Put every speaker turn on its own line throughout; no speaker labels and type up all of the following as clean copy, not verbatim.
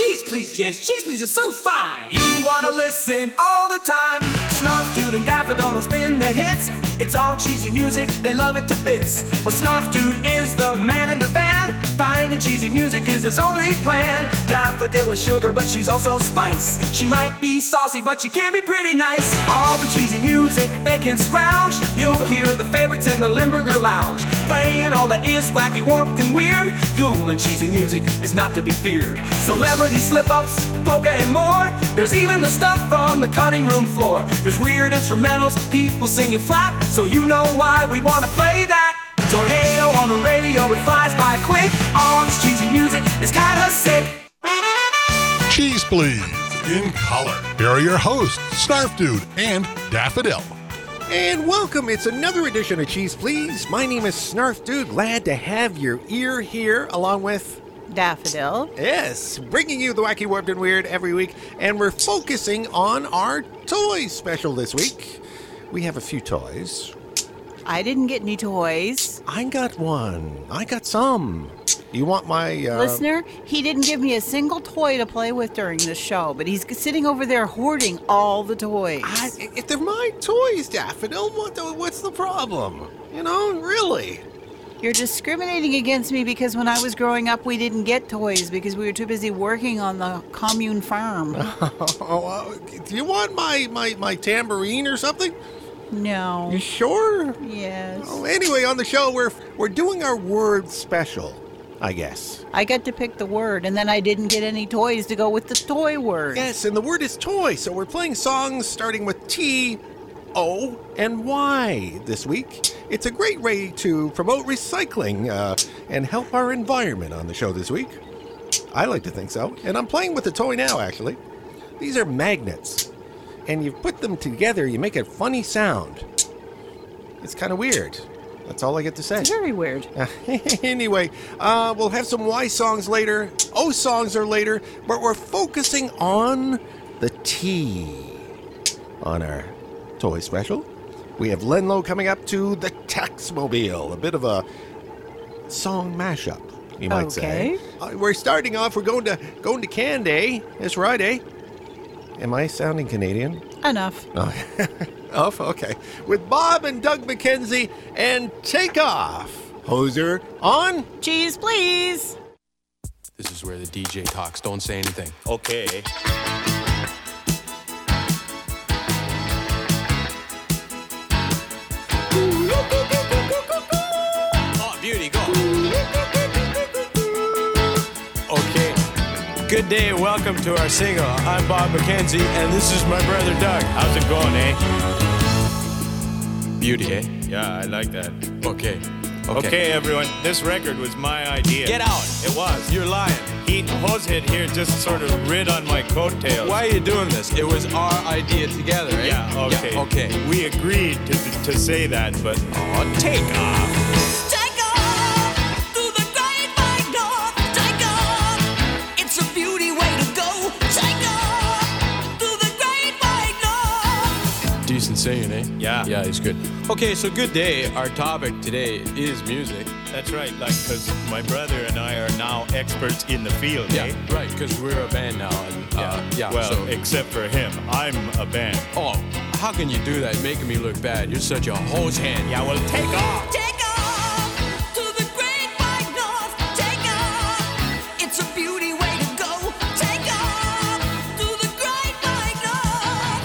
Cheese Please, yes, Cheese Please is so fine. You wanna listen all the time. Snarf Dude and Daffodil will spin their hits. It's all cheesy music, they love it to bits. Well, Snarf Dude is the man in the band. Finding cheesy music is his only plan. Daffodil is sugar, but she's also spice. She might be saucy, but she can be pretty nice. All the cheesy music they can scrounge. You'll hear the favorites in the Limburger Lounge. Playing all that is wacky, warped, and weird. Cool and cheesy music is not to be feared. Celebrity slip-ups, polka, and more. There's even the stuff on the cutting room floor. There's weird instrumentals, people singing flat. So you know why we wanna play that. Tornado on the radio, it flies by quick. All this cheesy music is kinda sick.
Cheese Please, in color. Here are your hosts, Snarf Dude and Daffodil.
And welcome, it's another edition of Cheese Please. My name is Snarf Dude, glad to have your ear here along with...
Daffodil.
Yes, bringing you the wacky, warped, and weird every week. And we're focusing on our toys special this week. We have a few toys.
I didn't get any toys.
I got one. I got some. You want my...
Listener, he didn't give me a single toy to play with during the show, but he's sitting over there hoarding all the toys.
If they're my toys, Daffodil, what's the problem? You know, really?
You're discriminating against me because when I was growing up, we didn't get toys because we were too busy working on the commune farm.
Do you want my tambourine or something?
No.
You sure?
Yes.
Oh, anyway, on the show, we're doing our word special, I guess.
I got to pick the word, and then I didn't get any toys to go with the toy word.
Yes, and the word is toy, so we're playing songs starting with T, O, and Y this week. It's a great way to promote recycling and help our environment on the show this week. I like to think so, and I'm playing with the toy now, actually. These are magnets. And you put them together, you make a funny sound. It's kind of weird. That's all I get to say.
It's very weird.
Anyway, we'll have some Y songs later. O songs are later. But we're focusing on the T on our toy special. We have Lenlo coming up to the Taxmobile. A bit of a song mashup, you might say. We're starting off, we're going to Canday this Friday. Am I sounding Canadian?
Enough.
Oh, okay. With Bob and Doug McKenzie and Take Off. Hoser on.
Cheese, please.
This is where the DJ talks. Don't say anything.
Okay.
Oh, beauty, go. Okay. Good day, welcome to our single. I'm Bob McKenzie, and this is my brother Doug.
How's it going, eh?
Beauty, eh?
Yeah, I like that.
Okay.
Okay, everyone, this record was my idea.
Get out.
It was.
You're lying.
Hosehead here just sort of rid on my coattails.
Why are you doing this? It was our idea together, eh?
Yeah, okay.
Yeah, okay.
We agreed to say that, but...
Oh, take off. Decent singing, eh?
Yeah.
Yeah, he's good. Okay, so good day. Our topic today is music.
That's right, because my brother and I are now experts in the field,
Yeah,
eh?
right, because we're a band now. And,
Well,
so,
except for him. I'm a band.
oh, how can you do that? Making me look bad. You're such a hose hand.
Yeah, well, take off.
Take off to the great wide north. Take off. It's a beauty way to go. Take off to the great wide north.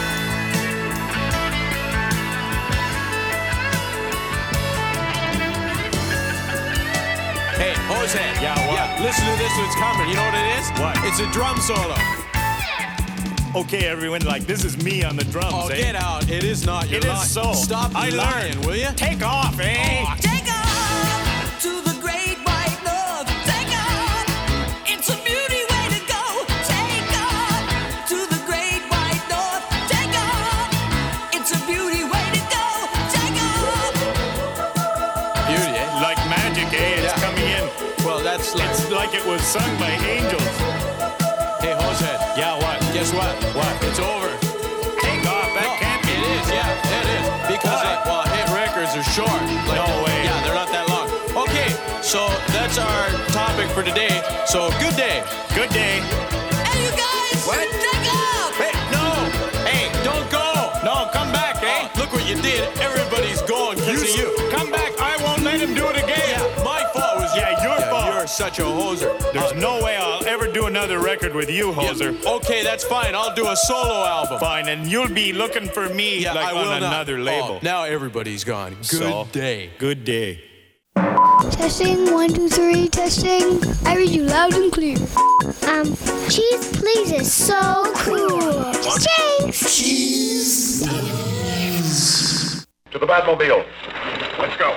Hey, hose hand.
Yeah, what?
Yeah, listen to this one's coming. You know what it is?
What?
It's a drum solo.
Okay, everyone, this is me on the drums,
Oh,
eh?
get out. It is not. You're
It is
lying.
so.
Stop
I
lying,
learned.
will you?
Take off, eh?
Oh,
Take off to the great wide north. Take off. It's a beauty way to go. Take off to the great wide north. Take off. It's a beauty way to go. Take off.
beauty, eh?
Like magic, eh? It's
Yeah.
coming in.
Well, that's like...
It's like it was sung by angels.
Hey, hosehead.
Yeah, what?
Guess what?
What?
It's over.
Take off. That can't be.
It is, yeah, it is. Because,
Why?
hit records are short.
No way.
Yeah, they're not that long. Okay, so that's that's our topic for today. So, good day.
Good day.
Hey, you guys!
What?
Take off!
Hey, no! Hey, don't go! No, come back, eh? Look what you did. Everybody's going because of you.
Come back. I won't let him do it again.
Yeah, my fault was
your fault.
You're such a hoser.
There's no way I'll ever do another record with you, Hoser.
Okay, that's fine. I'll do a solo album.
Fine, and you'll be looking for me
Yeah,
like
I will
on
not.
another label.
Oh, now everybody's gone. Good
So?
day.
Good day.
Testing, 1, 2, 3, testing. I read you loud and clear. Cheese Please is so cool. Cheese.
To the Batmobile. Let's go.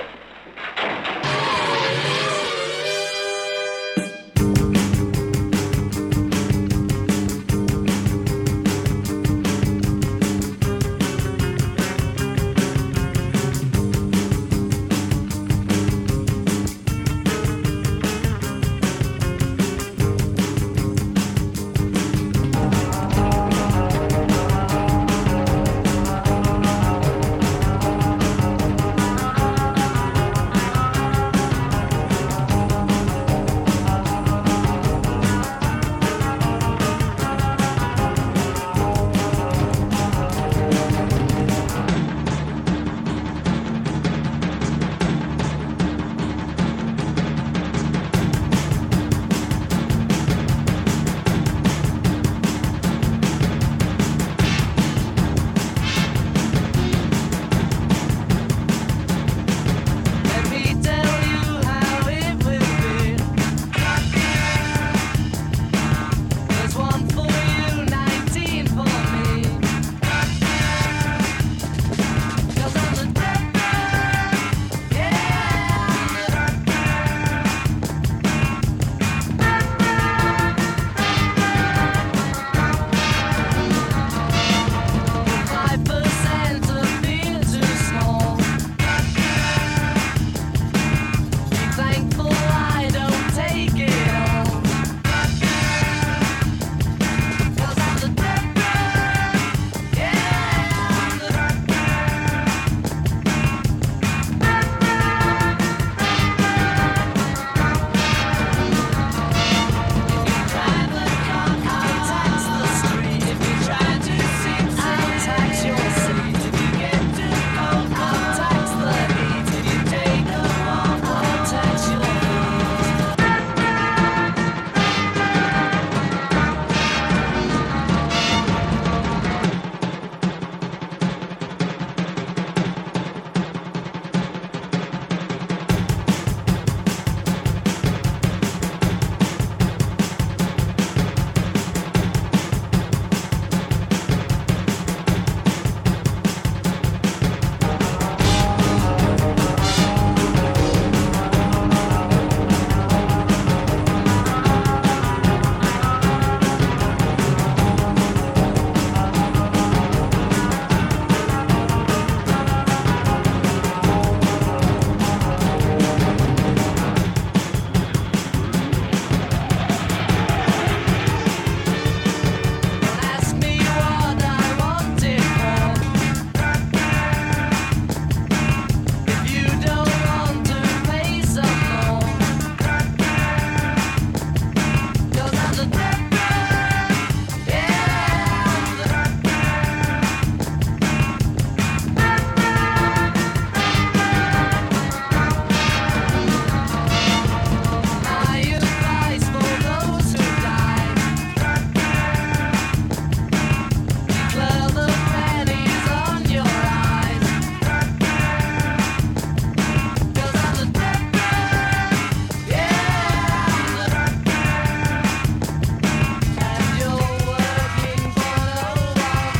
Let me tell you how it will be. There's one for you, 19 for me. 'Cause I'm the doctor, yeah. 5% of being too small. Be thankful I don't take it all. 'Cause I'm the doctor, yeah, I'm the doctor. If you drive the car, I'll tax the street. If you try to sing, I'll tax your seat. If you get too cold, I'll tax the heat. If you take a walk, I'll tax your feet. Don't ask me what I want it for. If you don't want to pay some more, 'cause I'm the doctor, yeah, I'm the doctor. My advice for those who die. Clear the pennies on your eyes. 'Cause I'm the doctor, yeah, I'm the doctor. And you're working for no one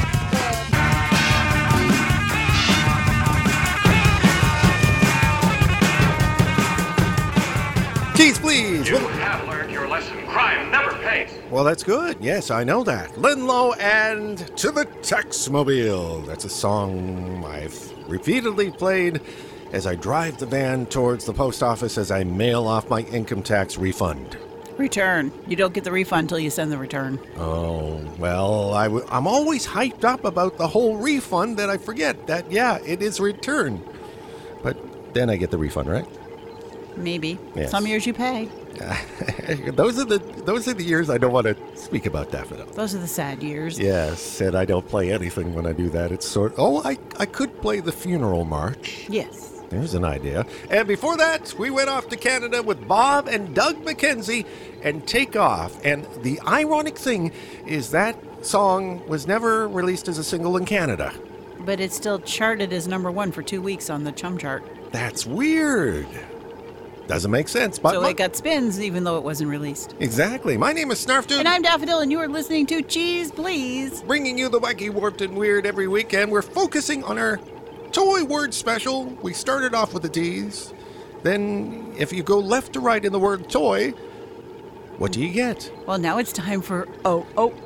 Cheese Please.
You have learned your lesson. Crime never pays.
Well, that's good. Yes, I know that. Linlow and To the Texmobile. That's a song I've repeatedly played as I drive the van towards the post office as I mail off my income tax refund.
Return. You don't get the refund until you send the return.
Oh, well, I'm always hyped up about the whole refund that I forget that, yeah, it is return. But then I get the refund, right?
Maybe.
Yes.
Some years you pay.
Those are the years I don't want to speak about Daffodil.
Those are the sad years.
Yes, and I don't play anything when I do that. It's I could play the funeral march.
Yes.
There's an idea. And before that, we went off to Canada with Bob and Doug McKenzie and Take Off. And the ironic thing is that song was never released as a single in Canada.
But it's still charted as #1 for 2 weeks on the Chum chart.
That's weird. Doesn't make sense. But
So it got spins even though it wasn't released.
Exactly. My name is Snarfdude.
And I'm Daffodil, and you are listening to Cheese Please.
Bringing you the wacky, warped, and weird every week. And we're focusing on our toy word special. We started off with the T's. Then, if you go left to right in the word toy, what do you get?
Well, now it's time for O.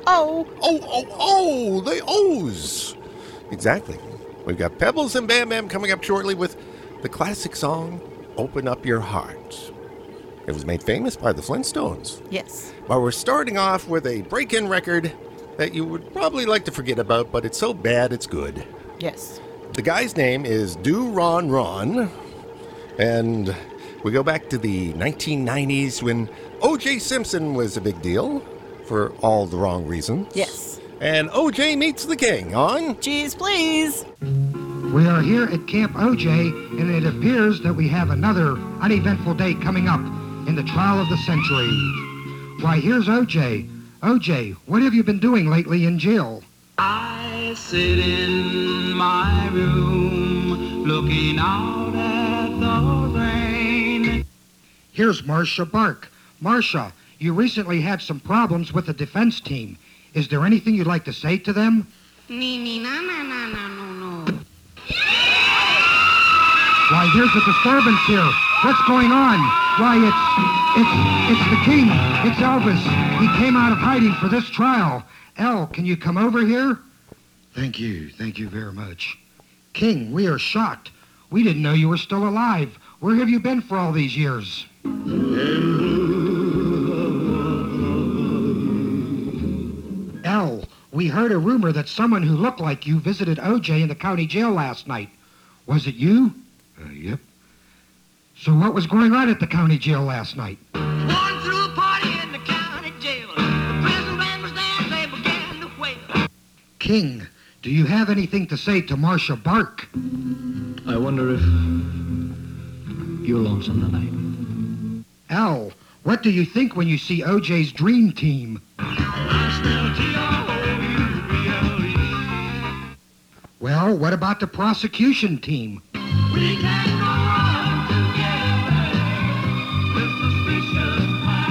The O's. Exactly. We've got Pebbles and Bam Bam coming up shortly with the classic song, Open Up Your Heart. It was made famous by the Flintstones.
Yes.
But we're starting off with a break-in record that you would probably like to forget about, but it's so bad it's good.
Yes.
The guy's name is Do Ron Ron, and we go back to the 1990s when O.J. Simpson was a big deal for all the wrong reasons.
Yes.
And O.J. meets the king on
Cheese Please.
We are here at Camp OJ, and it appears that we have another uneventful day coming up in the trial of the century. Why, here's OJ. OJ, what have you been doing lately in jail?
I sit in my room looking out at the rain.
Here's Marcia Bark. Marcia, you recently had some problems with the defense team. Is there anything you'd like to say to them?
No.
Why, there's a disturbance here. What's going on? Why, it's the king. It's Elvis. He came out of hiding for this trial. El, can you come over here? Thank you. Thank you very much. King, we are shocked. We didn't know you were still alive. Where have you been for all these years? El, we heard a rumor that someone who looked like you visited OJ in the county jail last night. Was it you? Yep. So what was going on at the county jail last night?
One threw a party in the county jail. The prison band was there, they began to wail.
King, do you have anything to say to Marcia Bark?
I wonder if you're lonesome tonight.
Al, what do you think when you see OJ's dream team? Well, what about the prosecution team?
We can go on together with suspicious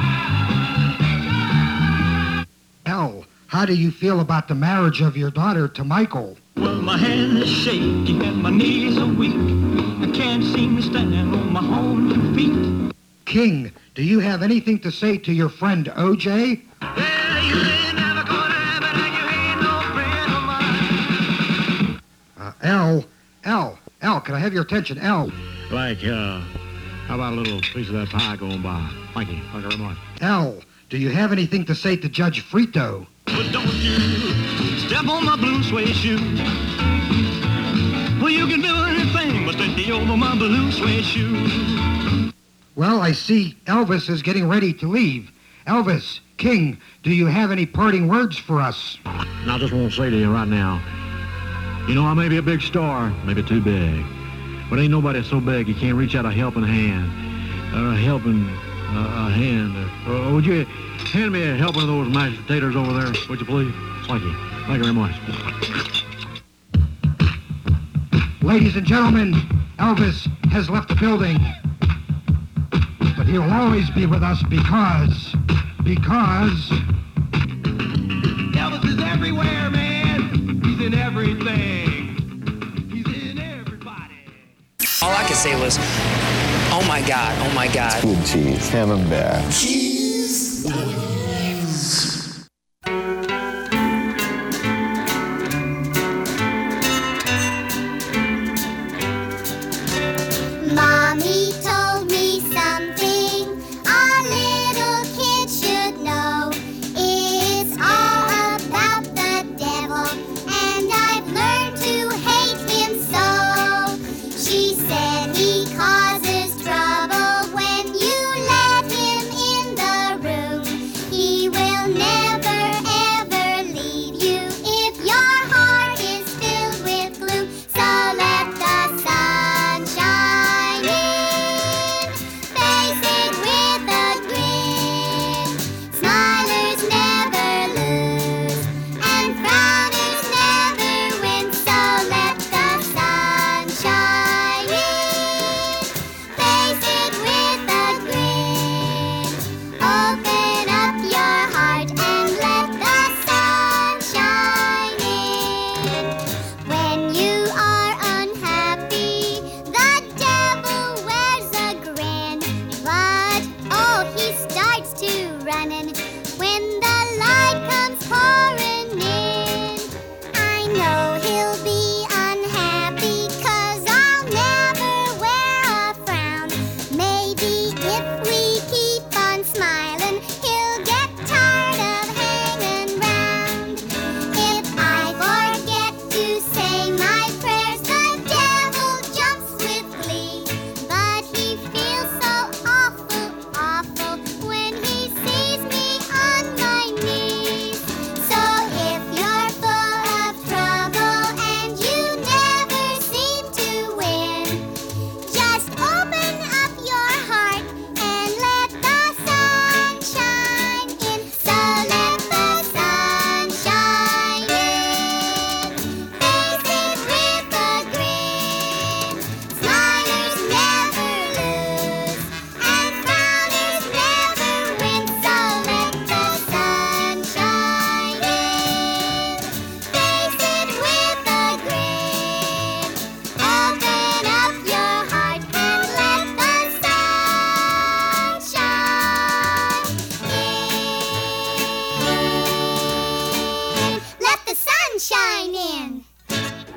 minds.
Al, how do you feel about the marriage of your daughter to Michael?
Well, my hand is shaking and my knees are weak. I can't seem to stand on my own 2 feet.
King, do you have anything to say to your friend OJ?
Well, you ain't never gonna have it and you ain't no friend of mine.
Al, can I have your attention? Al.
Like, how about a little piece of that pie going by? Thank you very much.
Al, do you have anything to say to Judge Frito?
But don't you step on my blue suede shoe. Well, you can do anything but stay over my blue suede shoe.
Well, I see Elvis is getting ready to leave. Elvis, King, do you have any parting words for us?
I just want to say to you right now, you know, I may be a big star, maybe too big, but ain't nobody so big you can't reach out a helping hand. Would you hand me a helping of those mashed potatoes over there, would you please? Thank you. Thank you very much.
Ladies and gentlemen, Elvis has left the building. But he'll always be with us because...
Elvis is everywhere, man. He's in everything. He's in everybody.
All I could say was, oh my God, oh my God.
Good cheese, camembert.
Cheese Please.
Mommy told me something a little kid should know. It's all about the devil, and I've learned to hate him so. She said he causes trouble when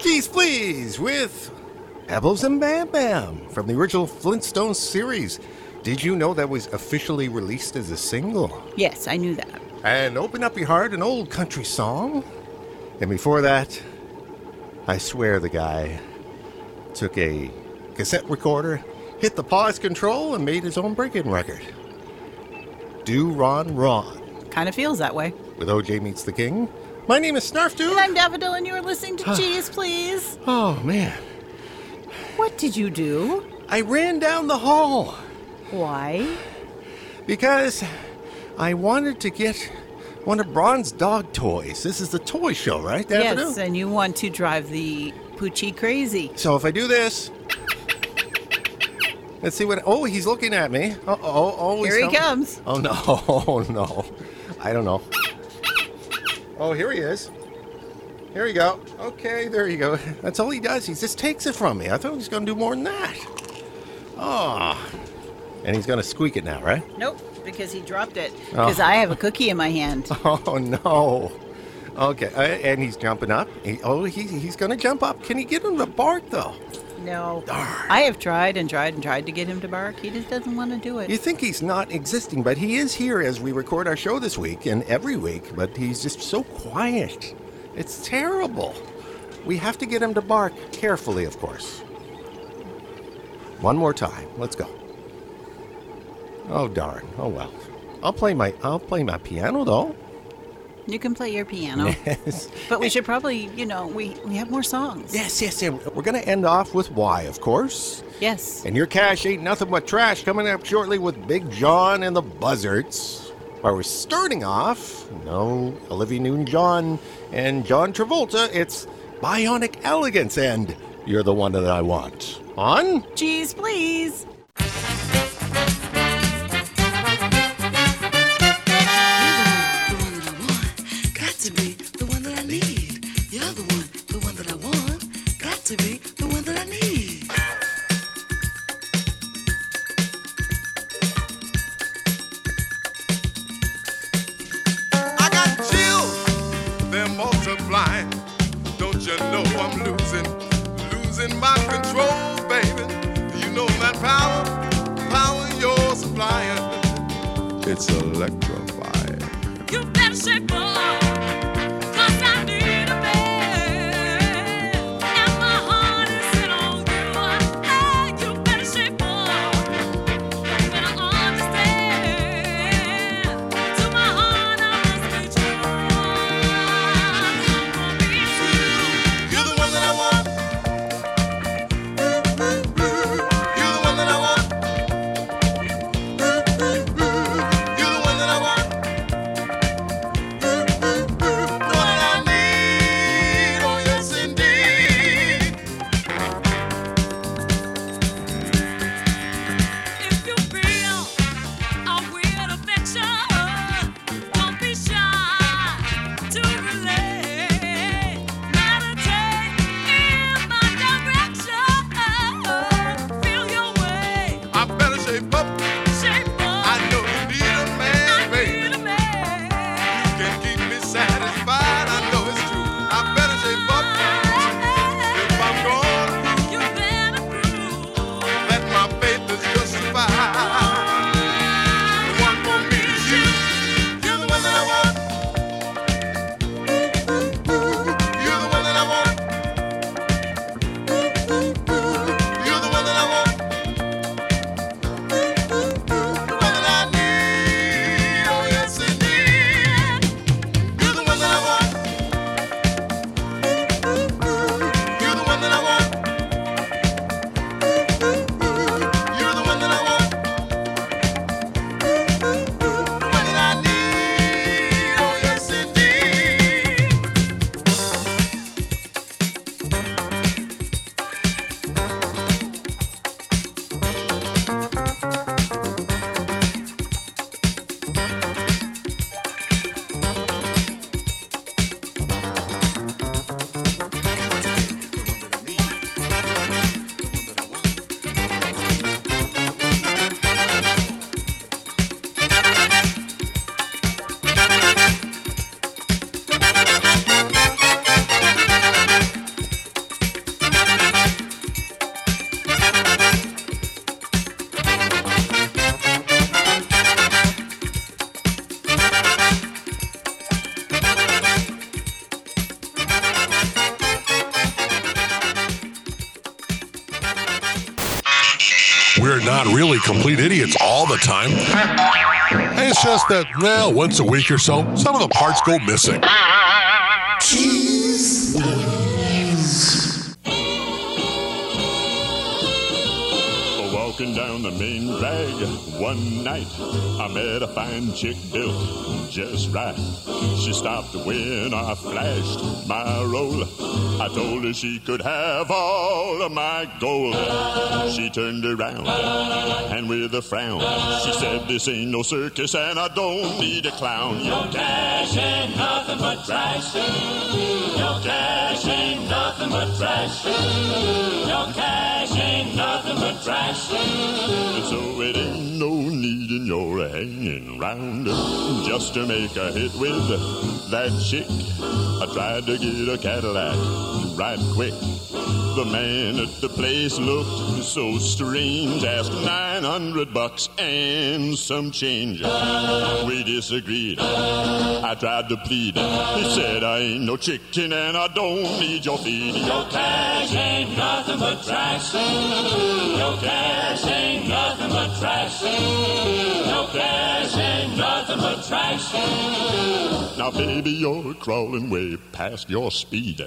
Geez, please, with Pebbles and Bam Bam from the original Flintstones series. Did you know that was officially released as a single?
Yes, I knew that.
And Open Up Your Heart, an old country song. And before that, I swear the guy took a cassette recorder, hit the pause control, and made his own break-in record. Do Ron Ron.
Kind of feels that way.
With OJ Meets the King. My name is Snarf Dude.
And I'm Daffodil, and you're listening to Cheese, Please.
Oh, man.
What did you do?
I ran down the hall.
Why?
Because I wanted to get one of Braun's dog toys. This is the toy show, right, Daffodil?
Yes, and you want to drive the Poochie crazy.
So if I do this... Let's see what... Oh, he's looking at me. Oh,
Here he comes.
Oh, no. Oh, no. I don't know. Oh, here he is. Here we go. Okay, there you go. That's all he does. He just takes it from me. I thought he was going to do more than that. Oh. And he's going to squeak it now, right?
Nope, because he dropped it. Because I have a cookie in my hand.
Oh, no. Okay, and he's jumping up. He's going to jump up. Can you get him to bark, though?
No. I have tried and tried and tried to get him to bark. He just doesn't want to do it.
You think he's not existing, but he is here as we record our show this week and every week, but he's just so quiet. It's terrible. We have to get him to bark carefully, of course. One more time. Let's go. Oh, darn. Oh, well. I'll play my piano, though.
You can play your piano.
Yes.
But we should probably, we have more songs.
Yes. And we're going to end off with Why, of course.
Yes.
And Your Cash Ain't Nothing But Trash coming up shortly with Big John and the Buzzards. While we're starting off, Olivia Newton-John and John Travolta, it's Bionic Elegance and You're the One That I Want. On?
Cheese, please.
To be the one that I need.
I got chills, they're multiplying. Don't you know I'm losing my control, baby. You know that power you're supplying. It's electrifying.
You better shake up, 'cause I need a man.
You're the one that I want.
not really complete idiots all the time. It's just that, well, once a week or so, some of the parts go missing.
Cheese
Walking down the main drag one night, I met a fine chick built just right. She stopped when I flashed my roll. I told her she could have all of my gold. She turned around and with a frown, she said, this ain't no circus and I don't need a clown. Your cash ain't nothing but trash. Your cash ain't nothing but trash. Your cash ain't nothing but trash. So it ain't no need in your hanging round just to make a hit with that chick. I tried to get a Cadillac right quick. The man at the place looked so strange, asked $900 and some change. We disagreed. I tried to plead. He said, I ain't no chicken and I don't need your feed. Your cash ain't nothing but trash. Your cash ain't nothing but trash. Your cash ain't nothing but trash. Now, baby, you're crawling way past your speed.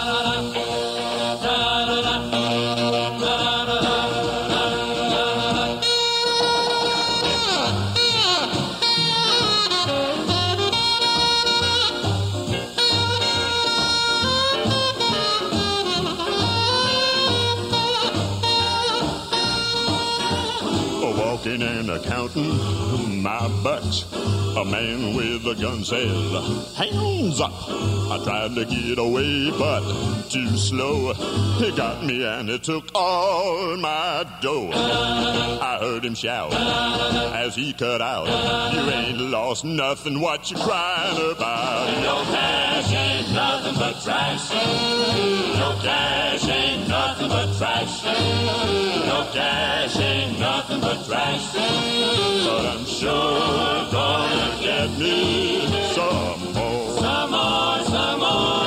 Walking and counting my bucks, a man with a gun said, hands up. I tried to get away, but too slow. He got me and he took all my dough. I heard him shout as he cut out, you ain't lost nothing, what you crying about? Your cash ain't nothing but trash. Your cash ain't nothing but trash. Your cash ain't nothing but trash. But I'm sure gonna get me some more. Some more, some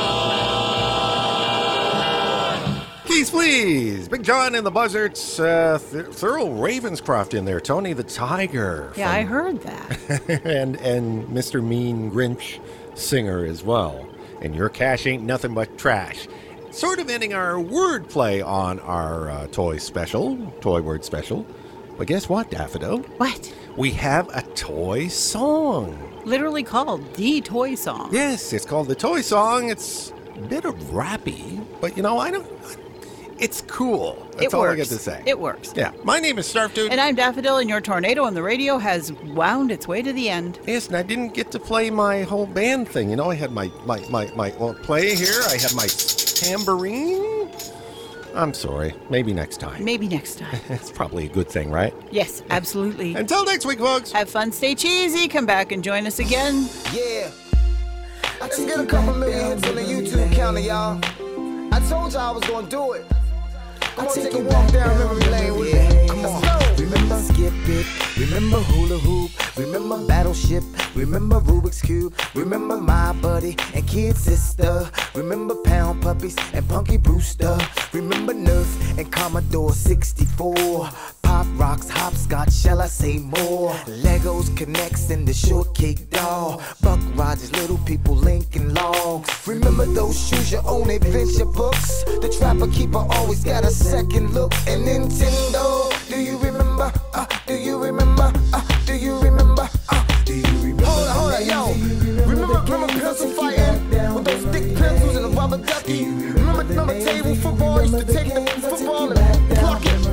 more.
Keys, please. Big John and the Buzzards. Thurl Ravenscroft in there. Tony the Tiger.
Yeah, I heard that.
and Mr. Mean Grinch singer as well. And your cash ain't nothing but trash. Sort of ending our wordplay on our toy word special. But guess what, Daffodil?
What?
We have a toy song.
Literally called The Toy Song.
Yes, it's called The Toy Song. It's a bit of rappy, but it's cool. That's all I get to say.
It works.
Yeah. My name is Snarfdude.
And I'm Daffodil, and your tornado on the radio has wound its way to the end.
Yes, and I didn't get to play my whole band thing. I had my play here. I had my tambourine. I'm sorry. Maybe next time.
Maybe next time.
That's probably a good thing, right?
Yes, absolutely.
Until next week, folks.
Have fun, stay cheesy. Come back and join us again.
Yeah. Let's get a couple million hits on the YouTube counter, y'all. I told y'all I was gonna do it. Come on, take a walk down memory lane with me. Come on. Remember Skip It, remember Hula Hoop, remember Battleship, remember Rubik's Cube, remember My Buddy and Kid Sister, remember Pound Puppies and Punky Brewster, remember Nerf and Commodore 64, Pop Rocks, Hopscotch, shall I say more, Legos, Connects and the Shortcake Doll, Buck Rogers, Little People, Lincoln Logs, remember those shoes, your own adventure books, the Trapper Keeper always got a second look, and Nintendo, do you remember? Do you remember? Do you remember? Do you remember? Hold on, yo. Remember pencil fighting with those thick pencils and a rubber ducky? Remember table football? Used to take the football and pluck it.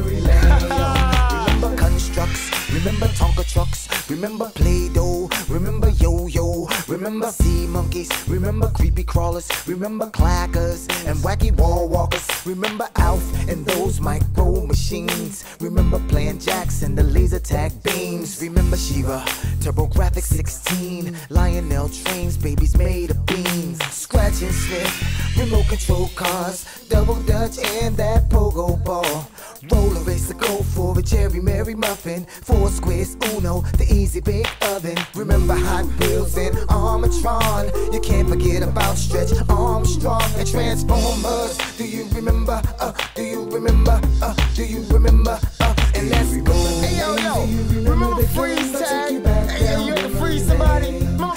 Remember constructs? Remember Tonka trucks? Remember Play-Doh? Remember yo-yo? Remember sea monkeys? Remember creepy crawlers? Remember clackers and wacky wall walkers? Remember Alf and those micro machines? Remember playing jacks and the laser tag beams? Remember She-Ra, TurboGrafx 16, Lionel trains, babies made of beans, Scratch and Sniff, remote control cars, Double Dutch and that pogo ball, Roller Racer, go for a Cherry Mary Muffin, Four Squares, Uno, the Easy Bake Oven. Remember Hot Wheels and Armatron. You can't forget about Stretch Armstrong and Transformers. Do you remember? Do you remember? Do you remember? and let's go. Hey, yo, remember freeze tag? Hey, you had to freeze somebody? Remember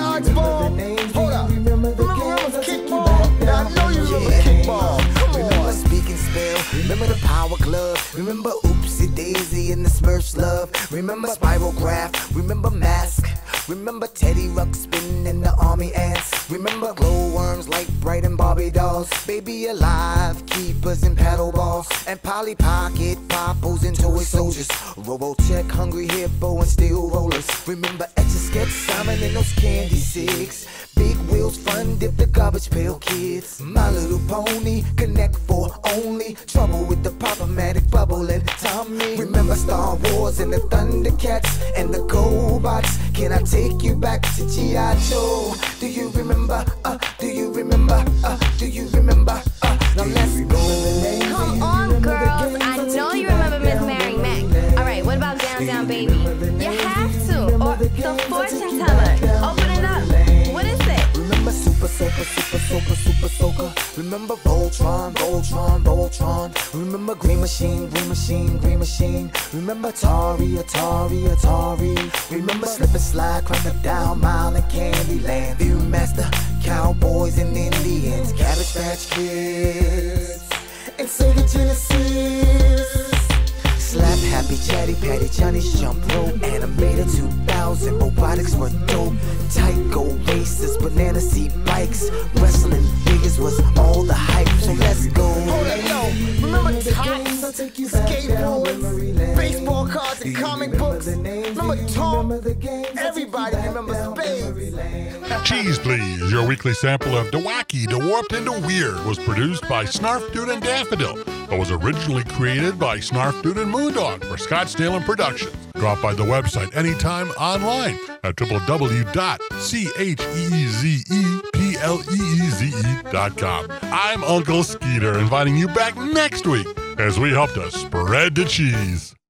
dodgeball? Hold up. Remember kickball? Now, I know you remember kickball. Come on. Remember speaking spell? Remember the power glove? Remember Oopsie Daisy and the Smurfs love? Remember Spirograph? Remember Mask? Remember Teddy Ruxpin and the army ants? Remember glowworms like Bright and Barbie dolls? Baby Alive, Keepers and paddle balls? And Polly Pocket, Poppos and toy soldiers? Robotech, Hungry Hippo and steel rollers? Remember Etch-a-Sketch, Simon and those candy cigs? Big Wheels, Fun Dip, the Garbage Pail Kids? My Little Pony, Connect 4 only? Trouble with the Pop-O-Matic, Bubble and Tommy? Remember Star Wars and the Thundercats and the GoBots? Can I take you back to G.I. Joe? Do you remember? Do you remember? Do you remember? Now let's go.
Come on, girls. I know you remember Miss Mary Mac. All right, what about Down Down Baby? You have to. Or The Fortune Teller. Open it up. What is it?
Remember Super Soaker, Super Soaker, Super Soaker? Remember Voltron, Voltron, Voltron? Remember Green Machine, Green Machine, Green Machine? Remember Atari, Atari, Atari? Remember Slip and Slide, Crocodile, Mile and Candyland? Viewmaster, Cowboys and Indians, Cabbage Patch Kids, and Sega Genesis. Slap Happy, Chatty Patty, Johnny's Jump Rope, Animator 2000, robotics were dope. Tyco racers, banana seat bikes, wrestling figures was all the hype. So let's go. Hold up, yo. Remember tops, skateboards, baseball cards, and comic books? Remember Tom? Everybody remembers Spades.
Cheese Please, your weekly sample of DeWacky, DeWarped, and DeWeird was produced by Snarf Dude and Daffodil, but was originally created by Snarf Dude and Moondog for Scottsdale and Productions. Drop by the website anytime online at www.cheezepleeze.com. I'm Uncle Skeeter, inviting you back next week as we help to spread the cheese.